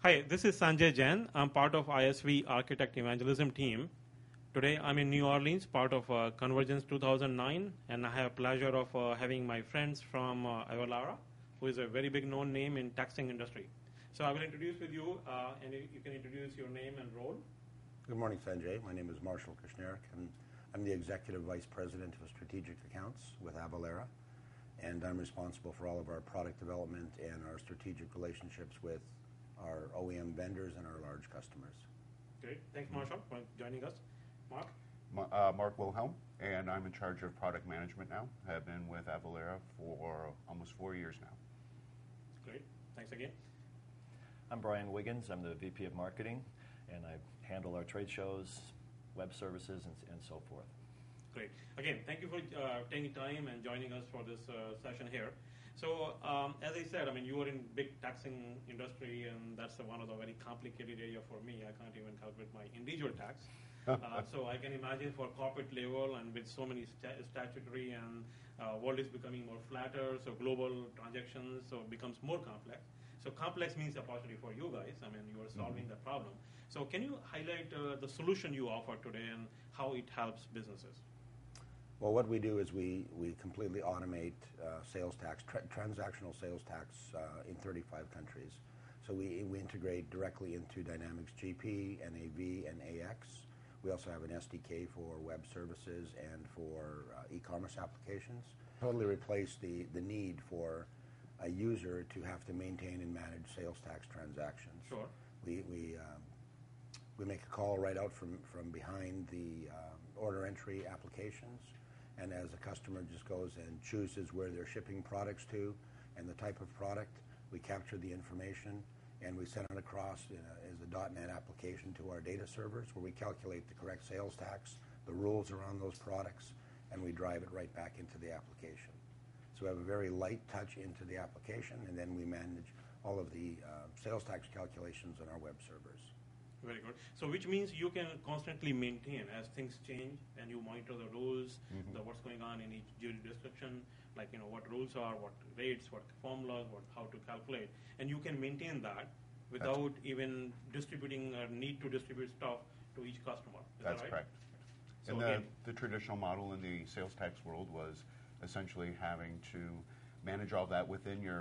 Hi, this is Sanjay Jain. I'm part of ISV Architect Evangelism team. Today I'm in New Orleans, part of Convergence 2009, and I have pleasure of having my friends from Avalara, who is a very big known name in taxing industry. So I will introduce with you, and you can introduce your name and role. Good morning, Sanjay. My name is Marshall Kushnerek, and I'm the Executive Vice President of Strategic Accounts with Avalara, and I'm responsible for all of our product development and our strategic relationships with our OEM vendors and our large customers. Great. Thanks, Marshall, for joining us. Mark? Mark Wilhelm, and I'm in charge of product management now. I've been with Avalara for almost 4 years now. Great. Thanks again. I'm Brian Wiggins. I'm the VP of Marketing, and I handle our trade shows, web services, and so forth. Great. Again, thank you for taking time and joining us for this session here. So, as I said, I mean, you are in big taxing industry, and that's one of the very complicated area for me. I can't even calculate my individual tax. So I can imagine for corporate level and with so many statutory and world is becoming more flatter, so global transactions, so it becomes more complex. So complex means opportunity for you guys. I mean, you are solving the problem. So can you highlight the solution you offer today and how it helps businesses? Well, what we do is we completely automate sales tax, transactional sales tax in 35 countries. So we integrate directly into Dynamics GP, NAV, and AX. We also have an SDK for web services and for e-commerce applications. Totally replace the need for a user to have to maintain and manage sales tax transactions. Sure. We make a call right out from behind the order entry applications, and as a customer just goes and chooses where they're shipping products to and the type of product, we capture the information and we send it across as a .NET application to our data servers where we calculate the correct sales tax, the rules around those products, and we drive it right back into the application. So we have a very light touch into the application, and then we manage all of the sales tax calculations on our web servers. Very good. So which means you can constantly maintain as things change and you monitor the rules, what's going on in each jurisdiction, like what rules are, what rates, what formulas, how to calculate, and you can maintain that without even distributing or need to distribute stuff to each customer. Is That's that right? correct. So and the traditional model in the sales tax world was essentially having to manage all that within your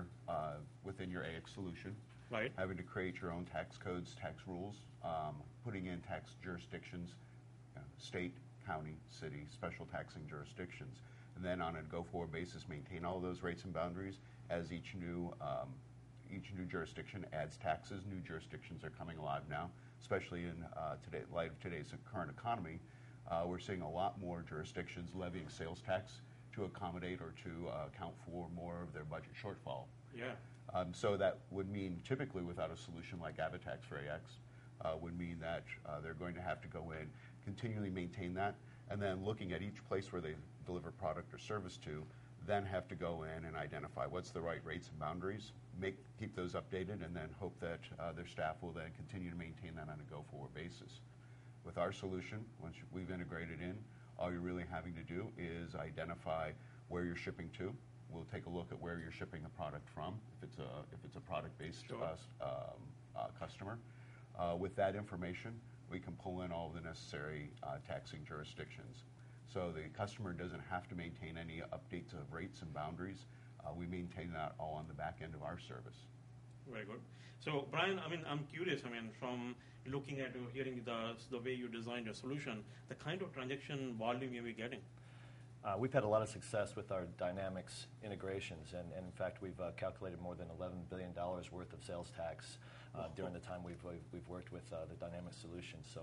AX solution. Right. Having to create your own tax codes, tax rules, putting in tax jurisdictions, state, county, city, special taxing jurisdictions, and then on a go-forward basis maintain all those rates and boundaries as each new jurisdiction adds taxes. New jurisdictions are coming alive now, especially in light of today's current economy. We're seeing a lot more jurisdictions levying sales tax to accommodate or to account for more of their budget shortfall. Yeah. So that would mean typically without a solution like AvaTax for AX would mean that they're going to have to go in, continually maintain that, and then looking at each place where they deliver product or service to, then have to go in and identify what's the right rates and boundaries, keep those updated, and then hope that their staff will then continue to maintain that on a go-forward basis. With our solution, once we've integrated in, all you're really having to do is identify where you're shipping to. We'll take a look at where you're shipping a product from, if it's a product-based customer. With that information, we can pull in all the necessary taxing jurisdictions. So the customer doesn't have to maintain any updates of rates and boundaries. We maintain that all on the back end of our service. Very good. So, Brian, I mean, I'm curious, I mean, from looking at or hearing the way you designed your solution, the kind of transaction volume you'll be getting. We've had a lot of success with our Dynamics integrations, and in fact, we've calculated more than $11 billion worth of sales tax during the time we've worked with the Dynamics solution. So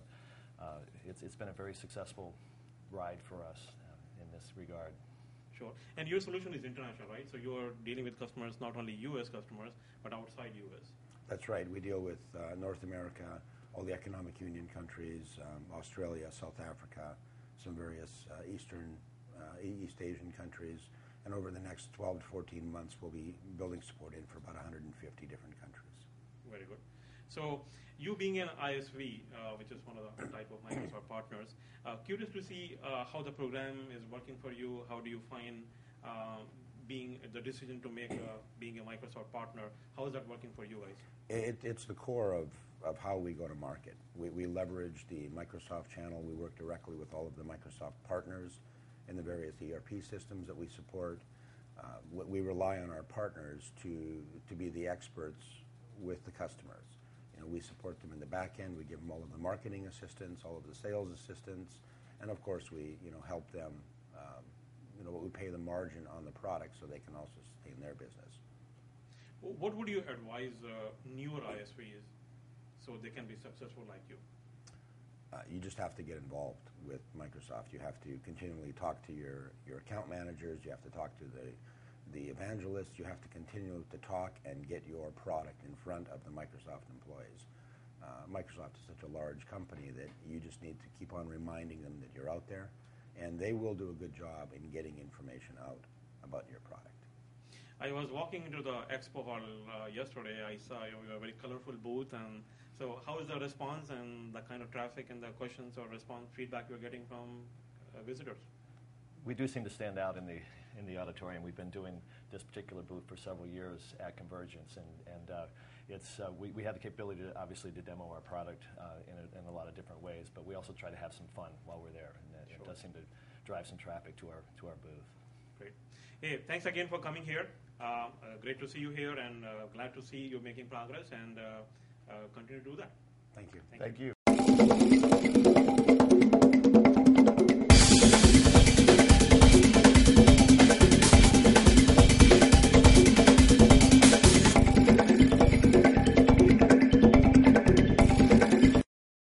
it's been a very successful ride for us in this regard. Sure. And your solution is international, right? So you're dealing with customers, not only U.S. customers, but outside U.S. That's right. We deal with North America, all the economic union countries, Australia, South Africa, some various East Asian countries, and over the next 12 to 14 months, we'll be building support in for about 150 different countries. Very good. So you being an ISV, which is one of the type of Microsoft partners, curious to see how the program is working for you. How do you find being the decision to make being a Microsoft partner? How is that working for you guys? It's the core of how we go to market. We leverage the Microsoft channel. We work directly with all of the Microsoft partners in the various ERP systems that we support. We rely on our partners to be the experts with the customers. We support them in the back end. We give them all of the marketing assistance, all of the sales assistance, and of course we help them. We pay the margin on the product so they can also sustain their business. What would you advise newer ISVs so they can be successful like you? You just have to get involved with Microsoft. You have to continually talk to your account managers. You have to talk to the evangelists. You have to continue to talk and get your product in front of the Microsoft employees. Microsoft is such a large company that you just need to keep on reminding them that you're out there, and they will do a good job in getting information out about your product. I was walking into the expo hall yesterday. I saw a very colorful booth, and so how is the response and the kind of traffic and the questions or response feedback you're getting from visitors? We do seem to stand out in the auditorium. We've been doing this particular booth for several years at Convergence, and we have the capability to obviously to demo our product in a lot of different ways, but we also try to have some fun while we're there, and it does seem to drive some traffic to our booth. Great. Hey, thanks again for coming here. Great to see you here, and glad to see you making progress, and continue to do that. Thank you. Thank you.